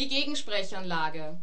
Die Gegensprechanlage.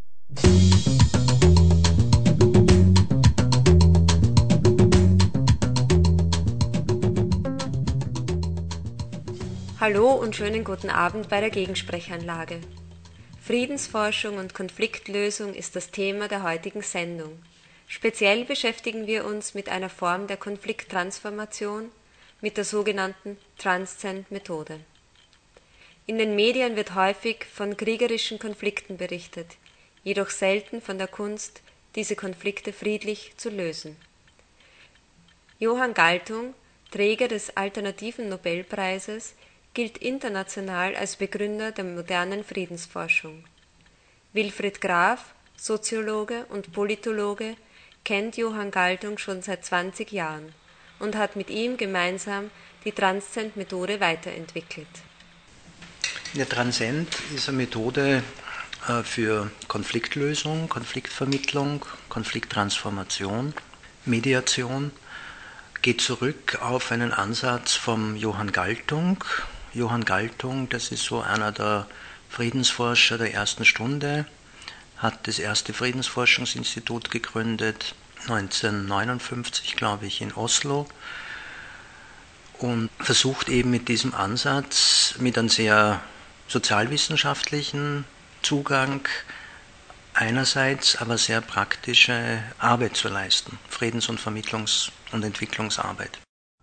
Hallo und schönen guten Abend bei der Gegensprechanlage. Friedensforschung und Konfliktlösung ist das Thema der heutigen Sendung. Speziell beschäftigen wir uns mit einer Form der Konflikttransformation, mit der sogenannten Transcend-Methode. In den Medien wird häufig von kriegerischen Konflikten berichtet, jedoch selten von der Kunst, diese Konflikte friedlich zu lösen. Johann Galtung, Träger des Alternativen Nobelpreises, gilt international als Begründer der modernen Friedensforschung. Wilfried Graf, Soziologe und Politologe, kennt Johann Galtung schon seit 20 Jahren und hat mit ihm gemeinsam die Transcend-Methode weiterentwickelt. Der Transcend ist eine Methode für Konfliktlösung, Konfliktvermittlung, Konflikttransformation, Mediation, geht zurück auf einen Ansatz vom Johann Galtung. Johann Galtung, das ist so einer der Friedensforscher der ersten Stunde, hat das erste Friedensforschungsinstitut gegründet, 1959, glaube ich, in Oslo, und versucht eben mit diesem Ansatz, mit einem sehr sozialwissenschaftlichen Zugang, einerseits aber sehr praktische Arbeit zu leisten, Friedens- und Vermittlungs- und Entwicklungsarbeit.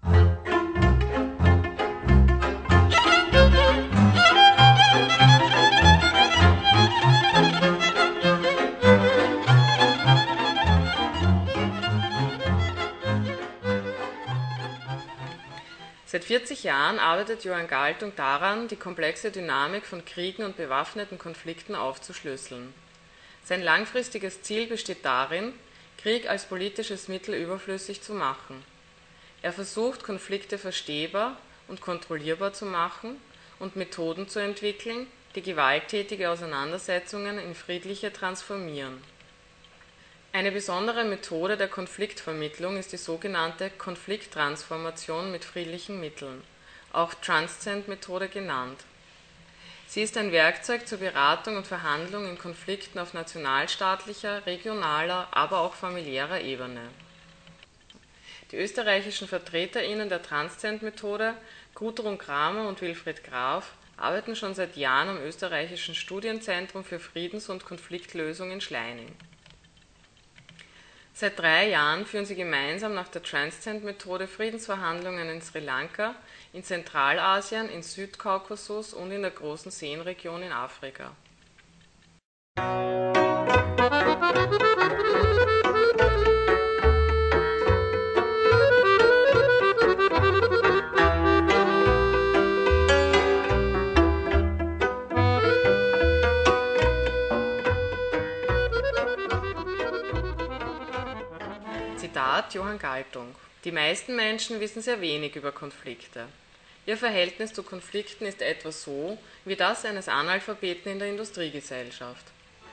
Seit 40 Jahren arbeitet Johann Galtung daran, die komplexe Dynamik von Kriegen und bewaffneten Konflikten aufzuschlüsseln. Sein langfristiges Ziel besteht darin, Krieg als politisches Mittel überflüssig zu machen. Er versucht, Konflikte verstehbar und kontrollierbar zu machen und Methoden zu entwickeln, die gewalttätige Auseinandersetzungen in friedliche transformieren. Eine besondere Methode der Konfliktvermittlung ist die sogenannte Konflikttransformation mit friedlichen Mitteln, auch Transcend-Methode genannt. Sie ist ein Werkzeug zur Beratung und Verhandlung in Konflikten auf nationalstaatlicher, regionaler, aber auch familiärer Ebene. Die österreichischen VertreterInnen der Transcend-Methode, Gudrun Kramer und Wilfried Graf, arbeiten schon seit Jahren am österreichischen Studienzentrum für Friedens- und Konfliktlösung in Schleining. Seit 3 Jahren führen sie gemeinsam nach der Transcend-Methode Friedensverhandlungen in Sri Lanka, in Zentralasien, in Südkaukasus und in der Großen Seenregion in Afrika. Zitat Johann Galtung: Die meisten Menschen wissen sehr wenig über Konflikte. Ihr Verhältnis zu Konflikten ist etwa so wie das eines Analphabeten in der Industriegesellschaft.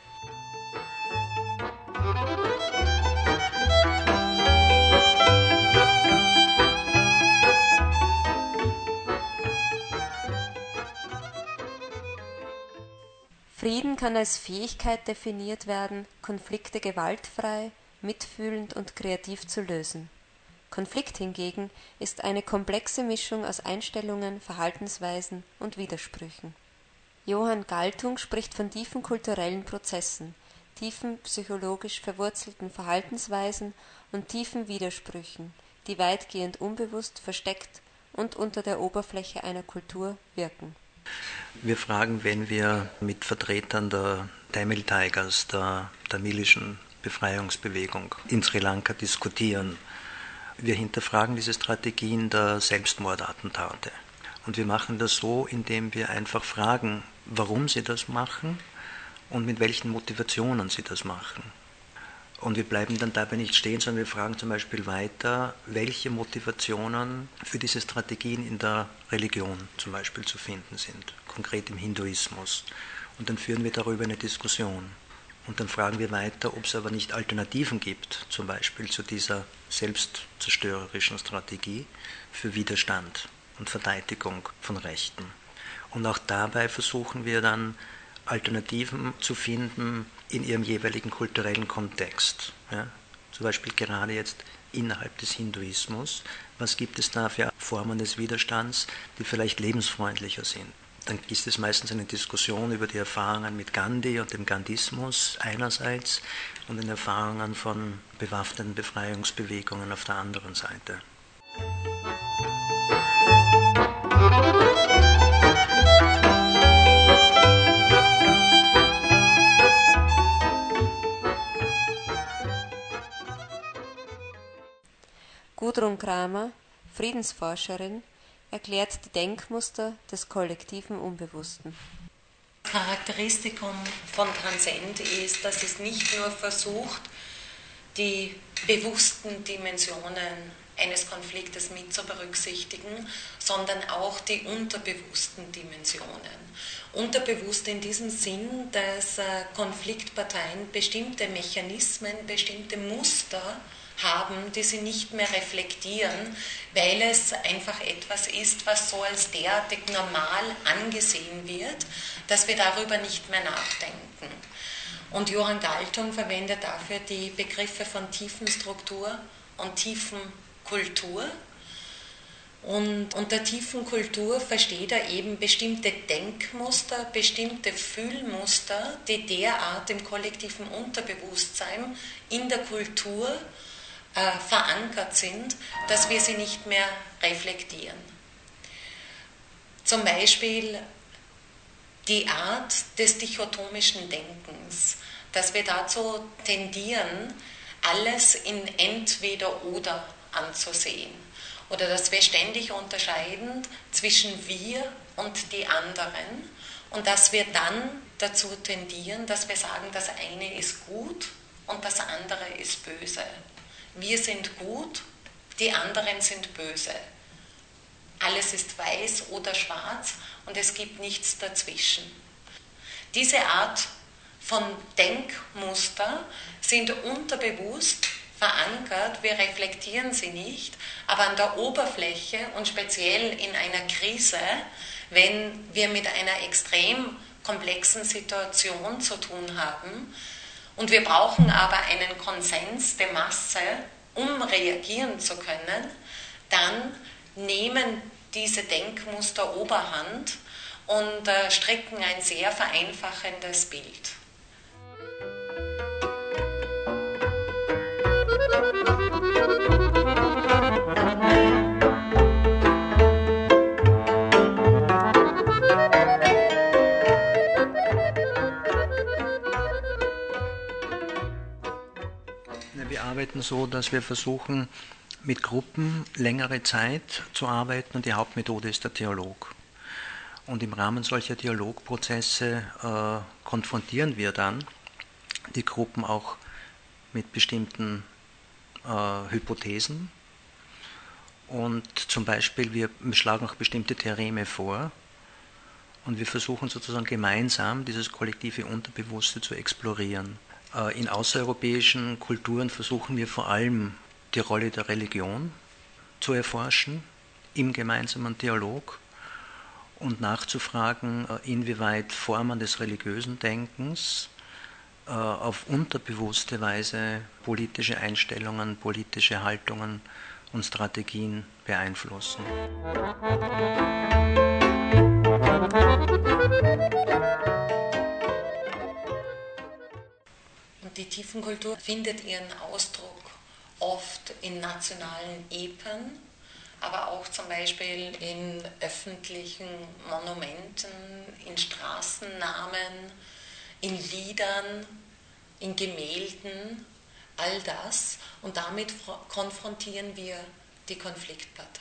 Frieden kann als Fähigkeit definiert werden, Konflikte gewaltfrei, mitfühlend und kreativ zu lösen. Konflikt hingegen ist eine komplexe Mischung aus Einstellungen, Verhaltensweisen und Widersprüchen. Johann Galtung spricht von tiefen kulturellen Prozessen, tiefen psychologisch verwurzelten Verhaltensweisen und tiefen Widersprüchen, die weitgehend unbewusst, versteckt und unter der Oberfläche einer Kultur wirken. Wir fragen, wenn wir mit Vertretern der Tamil Tigers, der tamilischen Befreiungsbewegung in Sri Lanka diskutieren, wir hinterfragen diese Strategien der Selbstmordattentate. Und wir machen das so, indem wir einfach fragen, warum sie das machen und mit welchen Motivationen sie das machen. Und wir bleiben dann dabei nicht stehen, sondern wir fragen zum Beispiel weiter, welche Motivationen für diese Strategien in der Religion zum Beispiel zu finden sind, konkret im Hinduismus. Und dann führen wir darüber eine Diskussion. Und dann fragen wir weiter, ob es aber nicht Alternativen gibt, zum Beispiel zu dieser selbstzerstörerischen Strategie für Widerstand und Verteidigung von Rechten. Und auch dabei versuchen wir dann Alternativen zu finden in ihrem jeweiligen kulturellen Kontext. Ja? Zum Beispiel gerade jetzt innerhalb des Hinduismus. Was gibt es da für Formen des Widerstands, die vielleicht lebensfreundlicher sind? Dann ist es meistens eine Diskussion über die Erfahrungen mit Gandhi und dem Gandhismus einerseits und den Erfahrungen von bewaffneten Befreiungsbewegungen auf der anderen Seite. Gudrun Cramer, Friedensforscherin, erklärt die Denkmuster des kollektiven Unbewussten. Charakteristikum von Transcend ist, dass es nicht nur versucht, die bewussten Dimensionen eines Konfliktes mit zu berücksichtigen, sondern auch die unterbewussten Dimensionen. Unterbewusst in diesem Sinn, dass Konfliktparteien bestimmte Mechanismen, bestimmte Muster haben, die sie nicht mehr reflektieren, weil es einfach etwas ist, was so als derartig normal angesehen wird, dass wir darüber nicht mehr nachdenken. Und Johann Galtung verwendet dafür die Begriffe von Tiefenstruktur und Tiefenkultur. Und unter Tiefenkultur versteht er eben bestimmte Denkmuster, bestimmte Fühlmuster, die derart im kollektiven Unterbewusstsein in der Kultur verankert sind, dass wir sie nicht mehr reflektieren. Zum Beispiel die Art des dichotomischen Denkens, dass wir dazu tendieren, alles in entweder oder anzusehen. Oder dass wir ständig unterscheiden zwischen wir und die anderen und dass wir dann dazu tendieren, dass wir sagen, das eine ist gut und das andere ist böse. Wir sind gut, die anderen sind böse. Alles ist weiß oder schwarz und es gibt nichts dazwischen. Diese Art von Denkmuster sind unterbewusst verankert, wir reflektieren sie nicht, aber an der Oberfläche und speziell in einer Krise, wenn wir mit einer extrem komplexen Situation zu tun haben, und wir brauchen aber einen Konsens der Masse, um reagieren zu können, dann nehmen diese Denkmuster Oberhand und stricken ein sehr vereinfachendes Bild. Wir arbeiten so, dass wir versuchen, mit Gruppen längere Zeit zu arbeiten und die Hauptmethode ist der Dialog. Und im Rahmen solcher Dialogprozesse konfrontieren wir dann die Gruppen auch mit bestimmten Hypothesen. Und zum Beispiel, wir schlagen auch bestimmte Theoreme vor und wir versuchen sozusagen gemeinsam dieses kollektive Unterbewusste zu explorieren. In außereuropäischen Kulturen versuchen wir vor allem die Rolle der Religion zu erforschen im gemeinsamen Dialog und nachzufragen, inwieweit Formen des religiösen Denkens auf unterbewusste Weise politische Einstellungen, politische Haltungen und Strategien beeinflussen. Und die Tiefenkultur findet ihren Ausdruck oft in nationalen Epen, aber auch zum Beispiel in öffentlichen Monumenten, in Straßennamen, in Liedern, in Gemälden, all das. Und damit konfrontieren wir die Konfliktpartei.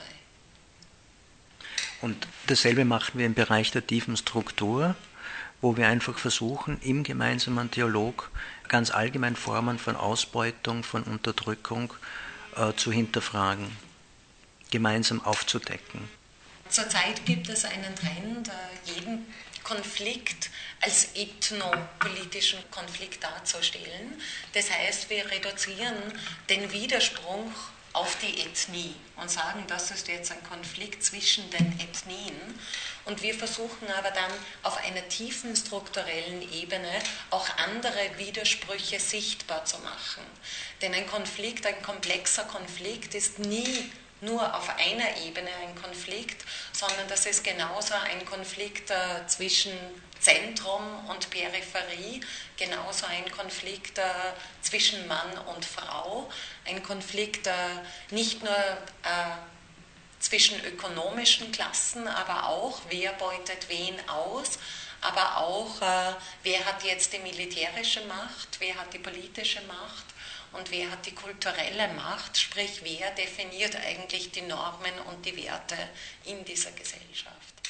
Und dasselbe machen wir im Bereich der tiefen Struktur, wo wir einfach versuchen, im gemeinsamen Dialog ganz allgemein Formen von Ausbeutung, von Unterdrückung zu hinterfragen, gemeinsam aufzudecken. Zurzeit gibt es einen Trend, jeden Konflikt als ethnopolitischen Konflikt darzustellen. Das heißt, wir reduzieren den Widerspruch auf die Ethnie und sagen, das ist jetzt ein Konflikt zwischen den Ethnien. Und wir versuchen aber dann auf einer tiefen strukturellen Ebene auch andere Widersprüche sichtbar zu machen. Denn ein Konflikt, ein komplexer Konflikt ist nie nur auf einer Ebene ein Konflikt, sondern das ist genauso ein Konflikt zwischen Zentrum und Peripherie, genauso ein Konflikt zwischen Mann und Frau, ein Konflikt nicht nur zwischen ökonomischen Klassen, aber auch, wer beutet wen aus, aber auch, wer hat jetzt die militärische Macht, wer hat die politische Macht und wer hat die kulturelle Macht, sprich, wer definiert eigentlich die Normen und die Werte in dieser Gesellschaft.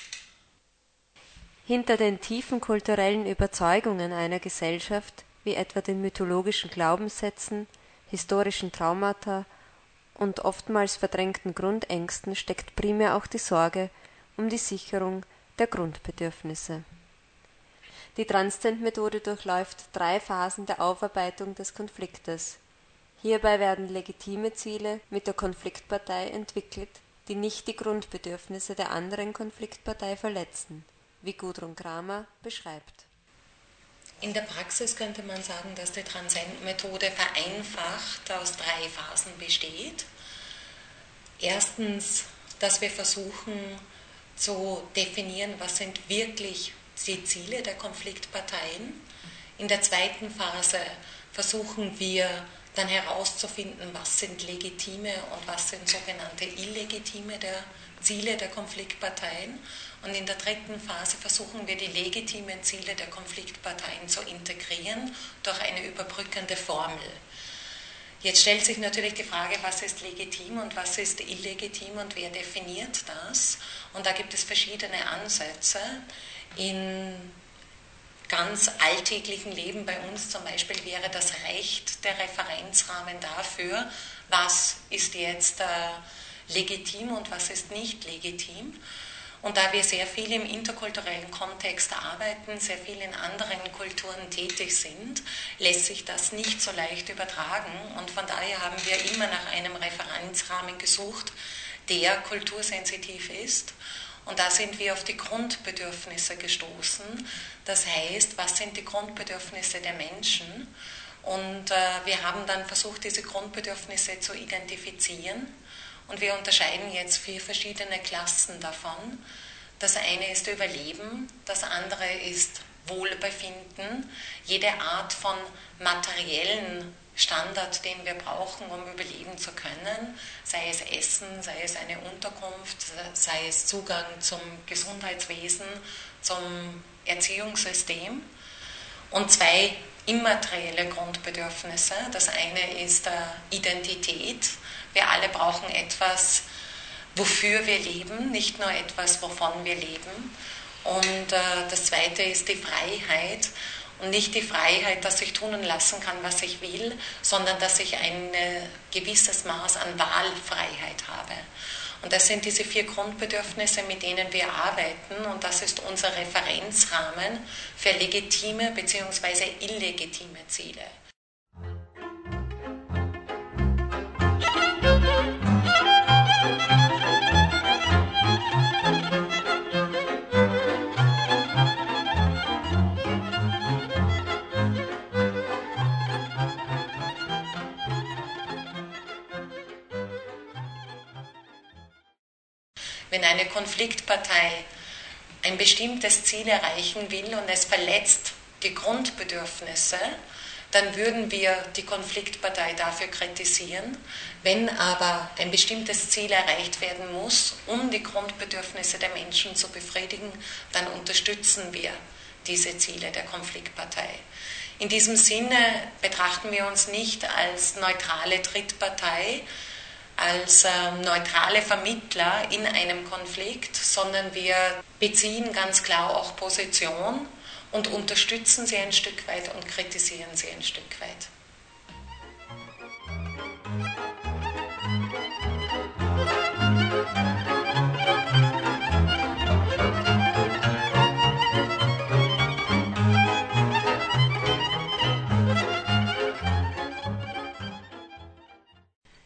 Hinter den tiefen kulturellen Überzeugungen einer Gesellschaft, wie etwa den mythologischen Glaubenssätzen, historischen Traumata und oftmals verdrängten Grundängsten, steckt primär auch die Sorge um die Sicherung der Grundbedürfnisse. Die Transzend-Methode durchläuft 3 Phasen der Aufarbeitung des Konfliktes. Hierbei werden legitime Ziele mit der Konfliktpartei entwickelt, die nicht die Grundbedürfnisse der anderen Konfliktpartei verletzen, wie Gudrun Kramer beschreibt. In der Praxis könnte man sagen, dass die Transzend-Methode vereinfacht aus 3 Phasen besteht. Erstens, dass wir versuchen zu definieren, was sind wirklich die Ziele der Konfliktparteien. In der zweiten Phase versuchen wir dann herauszufinden, was sind legitime und was sind sogenannte illegitime Ziele der Konfliktparteien. Und in der dritten Phase versuchen wir, die legitimen Ziele der Konfliktparteien zu integrieren durch eine überbrückende Formel. Jetzt stellt sich natürlich die Frage, was ist legitim und was ist illegitim und wer definiert das? Und da gibt es verschiedene Ansätze. In ganz alltäglichen Leben bei uns zum Beispiel wäre das Recht der Referenzrahmen dafür, was ist jetzt legitim und was ist nicht legitim. Und da wir sehr viel im interkulturellen Kontext arbeiten, sehr viel in anderen Kulturen tätig sind, lässt sich das nicht so leicht übertragen. Und von daher haben wir immer nach einem Referenzrahmen gesucht, der kultursensitiv ist. Und da sind wir auf die Grundbedürfnisse gestoßen. Das heißt, was sind die Grundbedürfnisse der Menschen? Und wir haben dann versucht, diese Grundbedürfnisse zu identifizieren. Und wir unterscheiden jetzt 4 verschiedene Klassen davon. Das eine ist Überleben, das andere ist Wohlbefinden. Jede Art von materiellen Standard, den wir brauchen, um überleben zu können, sei es Essen, sei es eine Unterkunft, sei es Zugang zum Gesundheitswesen, zum Erziehungssystem. Und 2 immaterielle Grundbedürfnisse. Das eine ist Identität. Wir alle brauchen etwas, wofür wir leben, nicht nur etwas, wovon wir leben. Und das zweite ist die Freiheit. Und nicht die Freiheit, dass ich tun und lassen kann, was ich will, sondern dass ich ein gewisses Maß an Wahlfreiheit habe. Und das sind diese 4 Grundbedürfnisse, mit denen wir arbeiten. Und das ist unser Referenzrahmen für legitime bzw. illegitime Ziele. Wenn eine Konfliktpartei ein bestimmtes Ziel erreichen will und es verletzt die Grundbedürfnisse, dann würden wir die Konfliktpartei dafür kritisieren. Wenn aber ein bestimmtes Ziel erreicht werden muss, um die Grundbedürfnisse der Menschen zu befriedigen, dann unterstützen wir diese Ziele der Konfliktpartei. In diesem Sinne betrachten wir uns nicht als neutrale Drittpartei, als neutrale Vermittler in einem Konflikt, sondern wir beziehen ganz klar auch Position und unterstützen sie ein Stück weit und kritisieren sie ein Stück weit.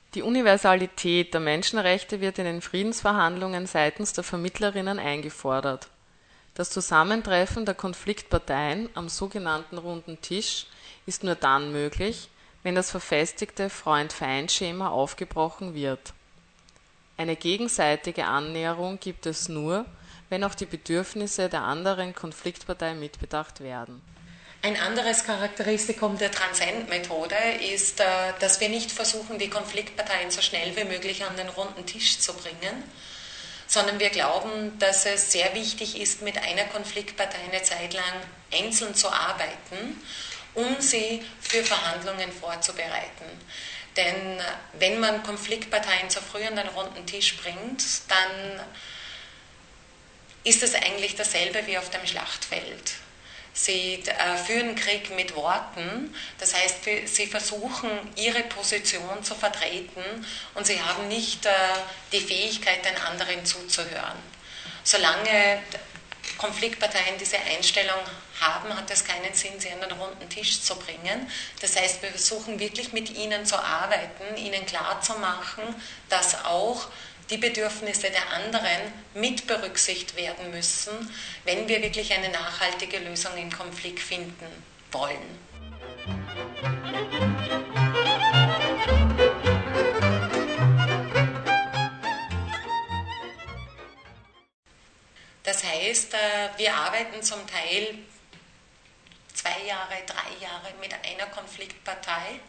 Die Universalität der Menschenrechte wird in den Friedensverhandlungen seitens der Vermittlerinnen eingefordert. Das Zusammentreffen der Konfliktparteien am sogenannten Runden Tisch ist nur dann möglich, wenn das verfestigte Freund-Feind-Schema aufgebrochen wird. Eine gegenseitige Annäherung gibt es nur, wenn auch die Bedürfnisse der anderen Konfliktpartei mitbedacht werden. Ein anderes Charakteristikum der Transcend-Methode ist, dass wir nicht versuchen, die Konfliktparteien so schnell wie möglich an den runden Tisch zu bringen, sondern wir glauben, dass es sehr wichtig ist, mit einer Konfliktpartei eine Zeit lang einzeln zu arbeiten, um sie für Verhandlungen vorzubereiten. Denn wenn man Konfliktparteien zu früh an den runden Tisch bringt, dann ist es eigentlich dasselbe wie auf dem Schlachtfeld. Sie führen Krieg mit Worten, das heißt, sie versuchen, ihre Position zu vertreten und sie haben nicht die Fähigkeit, den anderen zuzuhören. Solange Konfliktparteien diese Einstellung haben, hat es keinen Sinn, sie an den runden Tisch zu bringen. Das heißt, wir versuchen wirklich mit ihnen zu arbeiten, ihnen klarzumachen, dass auch die Bedürfnisse der anderen mit berücksichtigt werden müssen, wenn wir wirklich eine nachhaltige Lösung im Konflikt finden wollen. Das heißt, wir arbeiten zum Teil 2 Jahre, 3 Jahre mit einer Konfliktpartei.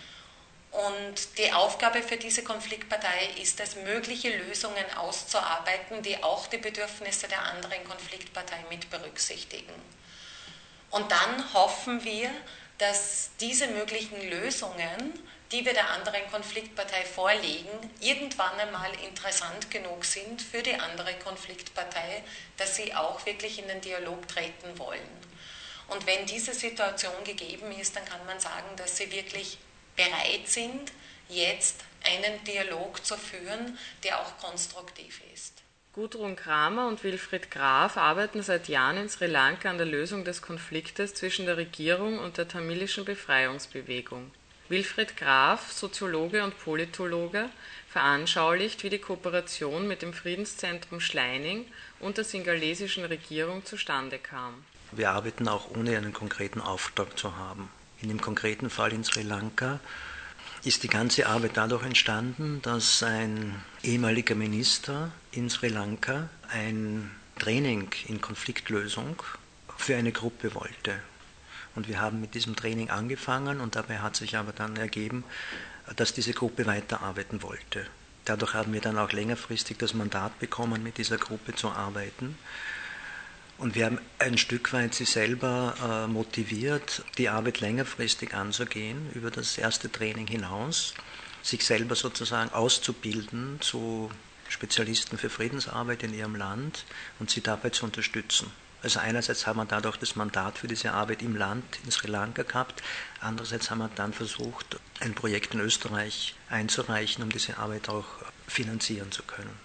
Und die Aufgabe für diese Konfliktpartei ist es, mögliche Lösungen auszuarbeiten, die auch die Bedürfnisse der anderen Konfliktpartei mit berücksichtigen. Und dann hoffen wir, dass diese möglichen Lösungen, die wir der anderen Konfliktpartei vorlegen, irgendwann einmal interessant genug sind für die andere Konfliktpartei, dass sie auch wirklich in den Dialog treten wollen. Und wenn diese Situation gegeben ist, dann kann man sagen, dass sie wirklich bereit sind, jetzt einen Dialog zu führen, der auch konstruktiv ist. Gudrun Kramer und Wilfried Graf arbeiten seit Jahren in Sri Lanka an der Lösung des Konfliktes zwischen der Regierung und der tamilischen Befreiungsbewegung. Wilfried Graf, Soziologe und Politologe, veranschaulicht, wie die Kooperation mit dem Friedenszentrum Schleining und der singalesischen Regierung zustande kam. Wir arbeiten auch ohne einen konkreten Auftrag zu haben. In dem konkreten Fall in Sri Lanka ist die ganze Arbeit dadurch entstanden, dass ein ehemaliger Minister in Sri Lanka ein Training in Konfliktlösung für eine Gruppe wollte. Und wir haben mit diesem Training angefangen und dabei hat sich aber dann ergeben, dass diese Gruppe weiterarbeiten wollte. Dadurch haben wir dann auch längerfristig das Mandat bekommen, mit dieser Gruppe zu arbeiten. Und wir haben ein Stück weit sie selber motiviert, die Arbeit längerfristig anzugehen, über das erste Training hinaus, sich selber sozusagen auszubilden zu Spezialisten für Friedensarbeit in ihrem Land und sie dabei zu unterstützen. Also einerseits haben wir dadurch das Mandat für diese Arbeit im Land in Sri Lanka gehabt, andererseits haben wir dann versucht, ein Projekt in Österreich einzureichen, um diese Arbeit auch finanzieren zu können.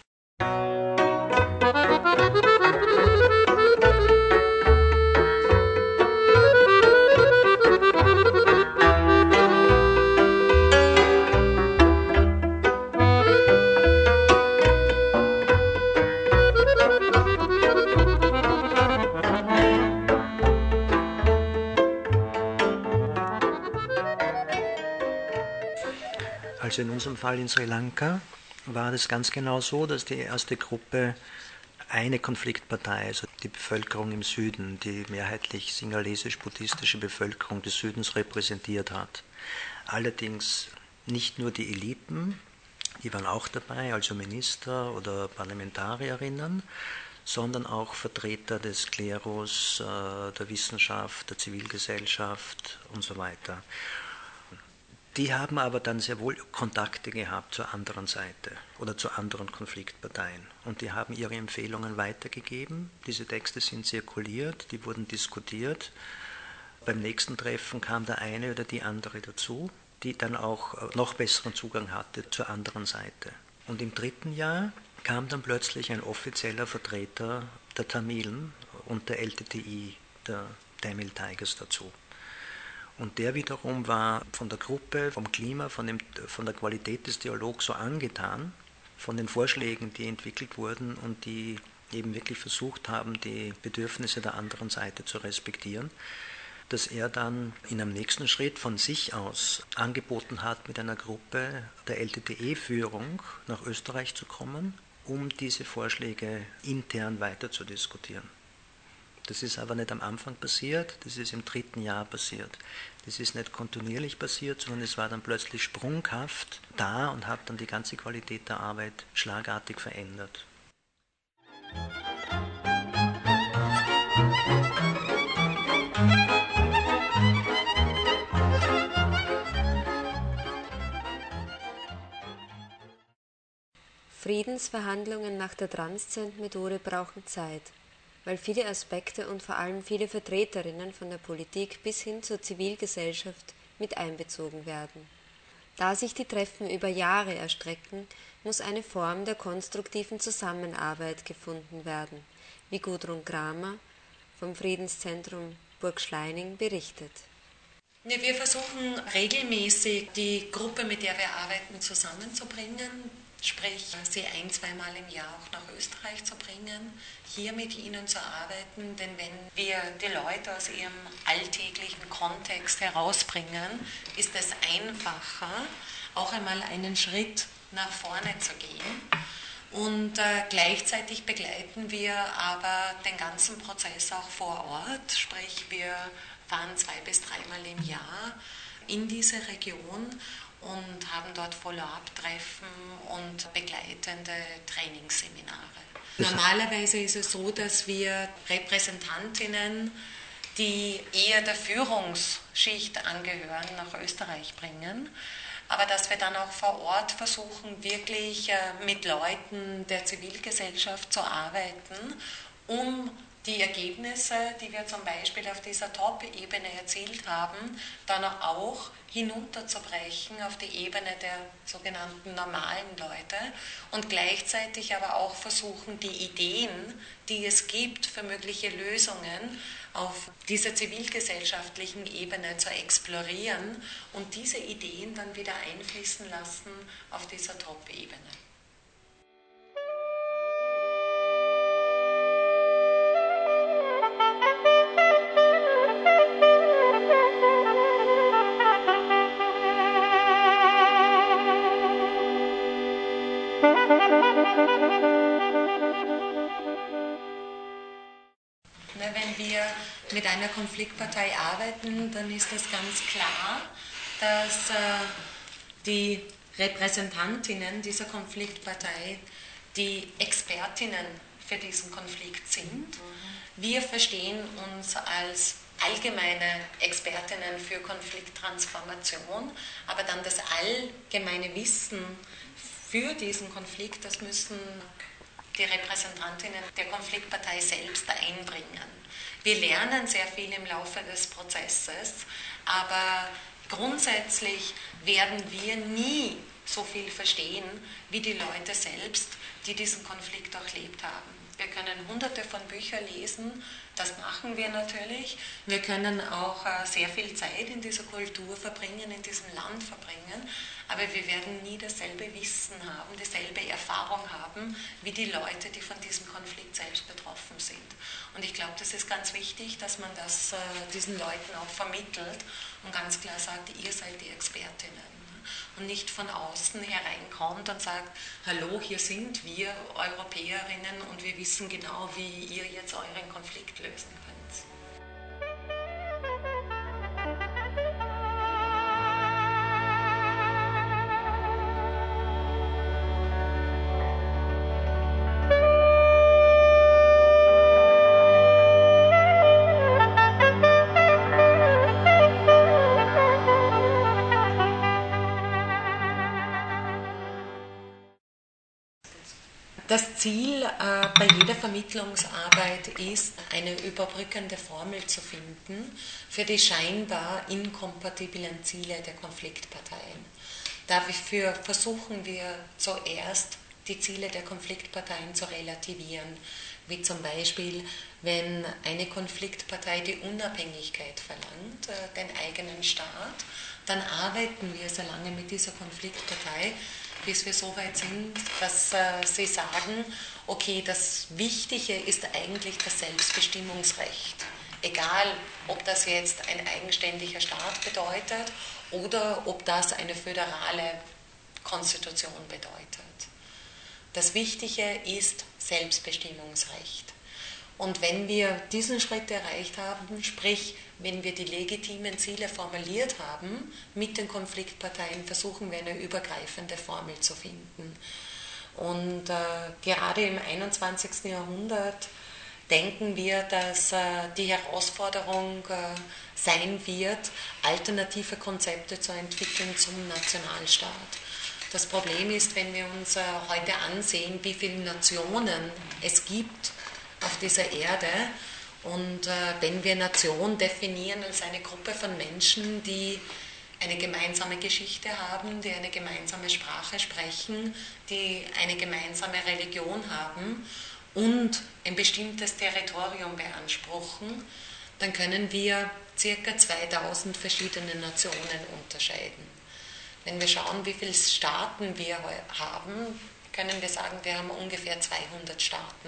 Also in unserem Fall in Sri Lanka war das ganz genau so, dass die erste Gruppe eine Konfliktpartei, also die Bevölkerung im Süden, die mehrheitlich singalesisch-buddhistische Bevölkerung des Südens repräsentiert hat. Allerdings nicht nur die Eliten, die waren auch dabei, also Minister oder Parlamentarierinnen, sondern auch Vertreter des Klerus, der Wissenschaft, der Zivilgesellschaft und so weiter. Die haben aber dann sehr wohl Kontakte gehabt zur anderen Seite oder zu anderen Konfliktparteien. Und die haben ihre Empfehlungen weitergegeben. Diese Texte sind zirkuliert, die wurden diskutiert. Beim nächsten Treffen kam der eine oder die andere dazu, die dann auch noch besseren Zugang hatte zur anderen Seite. Und im 3. Jahr kam dann plötzlich ein offizieller Vertreter der Tamilen und der LTTI, der Tamil Tigers, dazu. Und der wiederum war von der Gruppe, vom Klima, von der Qualität des Dialogs so angetan, von den Vorschlägen, die entwickelt wurden und die eben wirklich versucht haben, die Bedürfnisse der anderen Seite zu respektieren, dass er dann in einem nächsten Schritt von sich aus angeboten hat, mit einer Gruppe der LTTE-Führung nach Österreich zu kommen, um diese Vorschläge intern weiter zu diskutieren. Das ist aber nicht am Anfang passiert, das ist im 3. Jahr passiert. Das ist nicht kontinuierlich passiert, sondern es war dann plötzlich sprunghaft da und hat dann die ganze Qualität der Arbeit schlagartig verändert. Friedensverhandlungen nach der Transzend-Methode brauchen Zeit, weil viele Aspekte und vor allem viele Vertreterinnen von der Politik bis hin zur Zivilgesellschaft mit einbezogen werden. Da sich die Treffen über Jahre erstrecken, muss eine Form der konstruktiven Zusammenarbeit gefunden werden, wie Gudrun Kramer vom Friedenszentrum Burg Schleining berichtet. Ja, wir versuchen regelmäßig die Gruppe, mit der wir arbeiten, zusammenzubringen, sprich sie 1-2 Mal im Jahr auch nach Österreich zu bringen, hier mit ihnen zu arbeiten, denn wenn wir die Leute aus ihrem alltäglichen Kontext herausbringen, ist es einfacher, auch einmal einen Schritt nach vorne zu gehen. Und gleichzeitig begleiten wir aber den ganzen Prozess auch vor Ort, sprich wir fahren 2 bis 3 Mal im Jahr in diese Region und haben dort Follow-up-Treffen und begleitende Trainingsseminare. Normalerweise ist es so, dass wir Repräsentantinnen, die eher der Führungsschicht angehören, nach Österreich bringen, aber dass wir dann auch vor Ort versuchen, wirklich mit Leuten der Zivilgesellschaft zu arbeiten, um die Ergebnisse, die wir zum Beispiel auf dieser Top-Ebene erzielt haben, dann auch hinunterzubrechen auf die Ebene der sogenannten normalen Leute und gleichzeitig aber auch versuchen, die Ideen, die es gibt für mögliche Lösungen, auf dieser zivilgesellschaftlichen Ebene zu explorieren und diese Ideen dann wieder einfließen lassen auf dieser Top-Ebene. Wenn wir mit einer Konfliktpartei arbeiten, dann ist es ganz klar, dass die Repräsentantinnen dieser Konfliktpartei die Expertinnen für diesen Konflikt sind. Wir verstehen uns als allgemeine Expertinnen für Konflikttransformation, aber dann das allgemeine Wissen für diesen Konflikt, das müssen die Repräsentantinnen der Konfliktpartei selbst einbringen. Wir lernen sehr viel im Laufe des Prozesses, aber grundsätzlich werden wir nie so viel verstehen wie die Leute selbst, die diesen Konflikt durchlebt haben. Wir können hunderte von Büchern lesen, das machen wir natürlich. Wir können auch sehr viel Zeit in dieser Kultur verbringen, in diesem Land verbringen, aber wir werden nie dasselbe Wissen haben, dieselbe Erfahrung haben, wie die Leute, die von diesem Konflikt selbst betroffen sind. Und ich glaube, das ist ganz wichtig, dass man das diesen Leuten auch vermittelt und ganz klar sagt, ihr seid die Expertinnen. Und nicht von außen hereinkommt und sagt, hallo, hier sind wir Europäerinnen und wir wissen genau, wie ihr jetzt euren Konflikt lösen könnt. Das Ziel bei jeder Vermittlungsarbeit ist, eine überbrückende Formel zu finden für die scheinbar inkompatiblen Ziele der Konfliktparteien. Dafür versuchen wir zuerst, die Ziele der Konfliktparteien zu relativieren. wie zum Beispiel, wenn eine Konfliktpartei die Unabhängigkeit verlangt, den eigenen Staat, dann arbeiten wir so lange mit dieser Konfliktpartei, bis wir so weit sind, dass sie sagen, okay, das Wichtige ist eigentlich das Selbstbestimmungsrecht. Egal, ob das jetzt ein eigenständiger Staat bedeutet oder ob das eine föderale Konstitution bedeutet. Das Wichtige ist Selbstbestimmungsrecht. Und wenn wir diesen Schritt erreicht haben, sprich, wenn wir die legitimen Ziele formuliert haben, mit den Konfliktparteien versuchen wir eine übergreifende Formel zu finden. Und gerade im 21. Jahrhundert denken wir, dass die Herausforderung sein wird, alternative Konzepte zu entwickeln zum Nationalstaat. Das Problem ist, wenn wir uns heute ansehen, wie viele Nationen es gibt auf dieser Erde, und wenn wir Nation definieren als eine Gruppe von Menschen, die eine gemeinsame Geschichte haben, die eine gemeinsame Sprache sprechen, die eine gemeinsame Religion haben und ein bestimmtes Territorium beanspruchen, dann können wir ca. 2000 verschiedene Nationen unterscheiden. Wenn wir schauen, wie viele Staaten wir haben, können wir sagen, wir haben ungefähr 200 Staaten.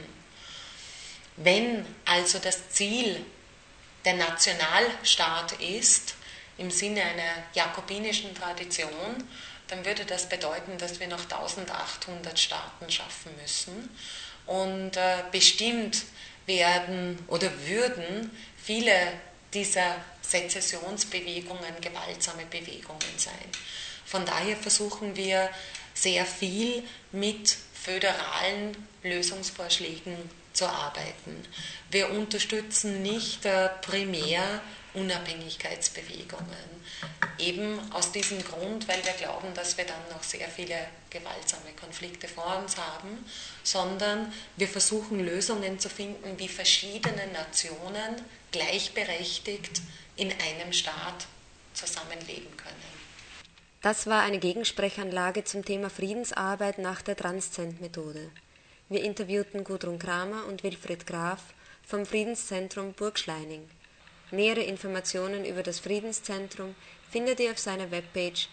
Wenn also das Ziel der Nationalstaat ist, im Sinne einer jakobinischen Tradition, dann würde das bedeuten, dass wir noch 1800 Staaten schaffen müssen. Und bestimmt werden oder würden viele dieser Sezessionsbewegungen gewaltsame Bewegungen sein. Von daher versuchen wir sehr viel mit föderalen Lösungsvorschlägen zu arbeiten. Wir unterstützen nicht primär Unabhängigkeitsbewegungen. Eben aus diesem Grund, weil wir glauben, dass wir dann noch sehr viele gewaltsame Konflikte vor uns haben, sondern wir versuchen Lösungen zu finden, wie verschiedene Nationen gleichberechtigt in einem Staat zusammenleben können. Das war eine Gegensprechanlage zum Thema Friedensarbeit nach der Transzend-Methode. Wir interviewten Gudrun Kramer und Wilfried Graf vom Friedenszentrum Burgschleining. Nähere Informationen über das Friedenszentrum findet ihr auf seiner Webpage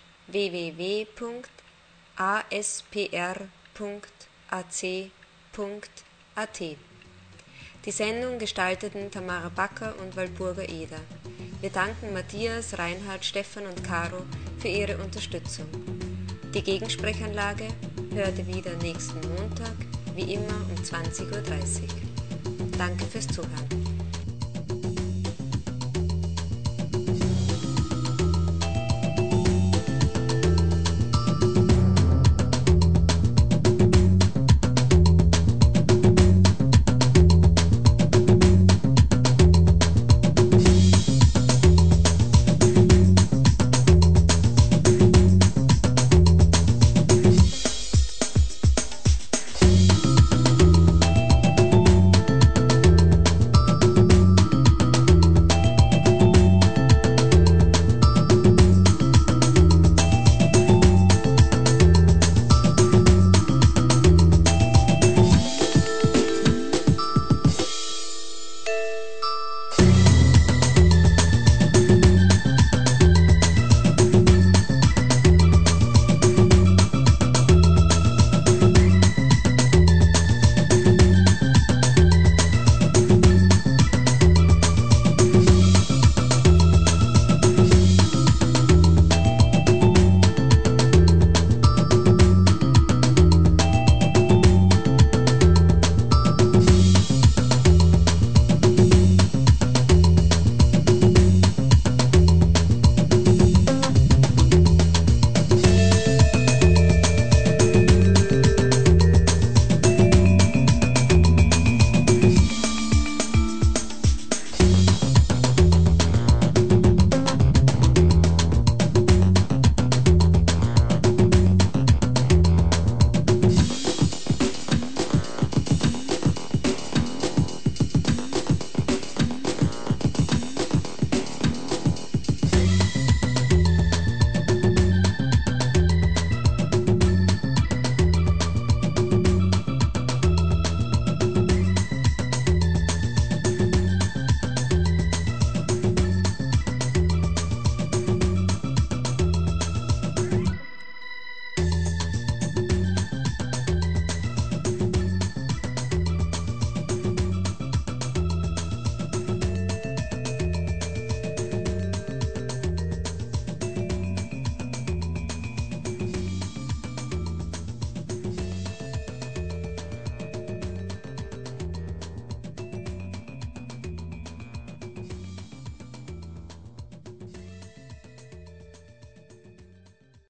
www.aspr.ac.at. Die Sendung gestalteten Tamara Backer und Walpurga Eder. Wir danken Matthias, Reinhard, Stefan und Caro für ihre Unterstützung. Die Gegensprechanlage hört ihr wieder nächsten Montag, wie immer um 20:30 Uhr. Danke fürs Zuhören.